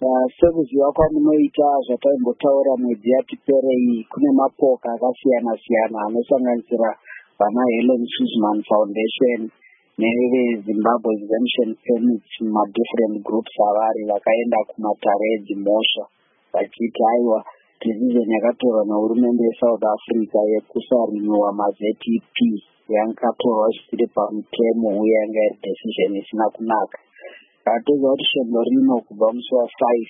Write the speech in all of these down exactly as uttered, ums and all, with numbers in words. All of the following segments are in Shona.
Sekuziva kwamunoita zvataimbotaura mwedzi yatiperei, kune mapoka akasiyana siyana anosanganisira vana Helen Suzman Foundation neveZimbabwe Exemption Permit, madifferent groups avari vakaenda kumatare edzimhosva vachiti aiwa decision yakatorwa nehurumende yeSouth Africa yekusarinyuwa maZ E P yangatorwa zvisiri pamutemo uye yanga iri decision isina kunaka. Tatoziva kuti shendo rino kubva musi wa5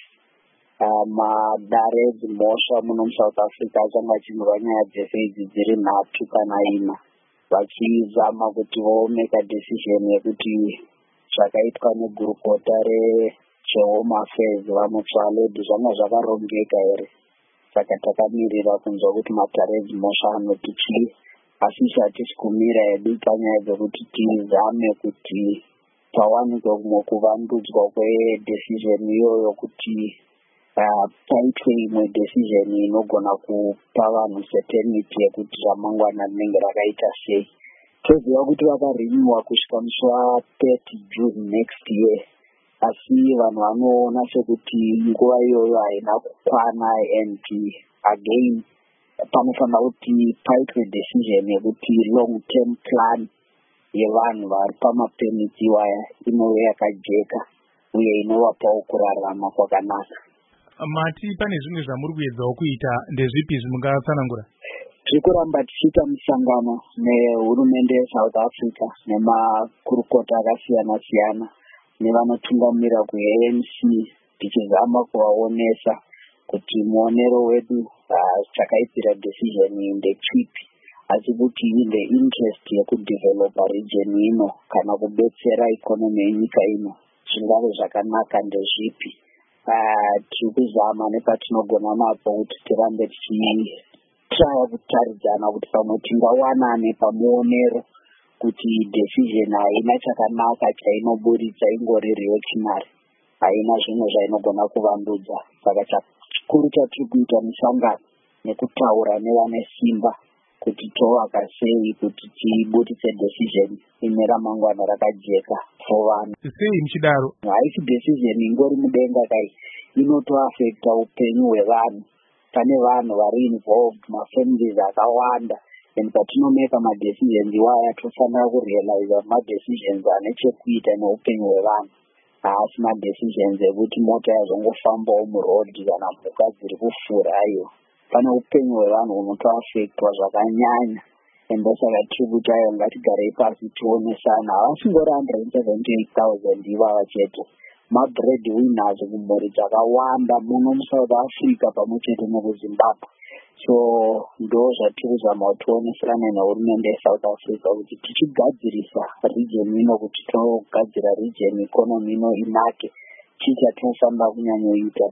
madare edzimhosva muno muSouth Africa achanga achinzwa nyaya dzese idzi dziri nhatu kana ina vachizama kuti vomeka decision yekuti zvakaitwa negurukota reHome Affairs vamutsvaledi zvanga zvakarongeka here. Saka takamirira kunzwa kuti matare edzimhosva anoti chii, asi hatisi kumira hedu panyaya dzekuti tizame kuti pawanikwe kumwe kuvandudzwa kwedecision iyoyo kuti paitwe imwe decision inogona kupa vanhu certainty yekuti ramangwana rinenge rakaita sei. Toziva kuti vakarinyuwa kusvika musi wa30 June next year, asi vanhu vanoona sekuti nguva iyoyo haina kukwana and again panofanira kuti paitwe decision yekuti long term plan yevanhu vari pamapemiti iwaya inove yakajeka uye inovapawo kurarama kwakanaka. Mati, pane zvimwe zvamuri kuedzawo kuita, ndezvipi zvimungatsanangura? Tiri kuramba tichiita misangano nehurumende yeSouth Africa nemakurukota akasiyana siyana nevanotungamira kuA N C tichizama kuvaonesa kuti muonero wedu chakaitira decision ndechipi, asi kuti inde interest yekudevelopa region ino kana kubetsera ikonomi yenyika ino zvingave zvakanaka ndezvipi. Tiri kuzama nepatinogona napo kuti tirambe tichitraya kutaridzana kuti pamwe tingawanane pamuonero kuti decision haina chakanaka chainoburitsa, ingori reactionary, haina zvimwe zvainogona kuvandudza. Saka chikuru chatiri kuita misangano nekutaura nevane simba kuti tovaka sei kuti tiburitse decision ine ramangwana rakajeka for vanhu. Sei muchidaro? Haisi decision ingori mudenga kai, inotoafecta upenyu hwevanhu. Pane vanhu vari involved, mafamilies akawanda, and patinomeka madecisions iwaya tofanira kurealize madecisions ane chekuita neupenyu hwevanhu, haasi madecisions ekuti mota yazongofambawo murodhi kana mhuka dziri kufura. Aiwa, pane upenyu hwevanhu hunotoafectwa zvakanyanya, and saka tiri kuti aiwa ngatigarei pasi tionesana. Havasingori one hundred seventy-eight thousand ivava chete, mabread winners kumhuri dzakawanda muno muSouth Africa pamwe chete nekuZimbabwe. So ndo zvatiri kuzama kuti tionesane nehurumende yeSouth Africa kuti tichigadzirisa region ino, kuti togadzira region economy ino inake, chii chatinofanira kunyanyoita.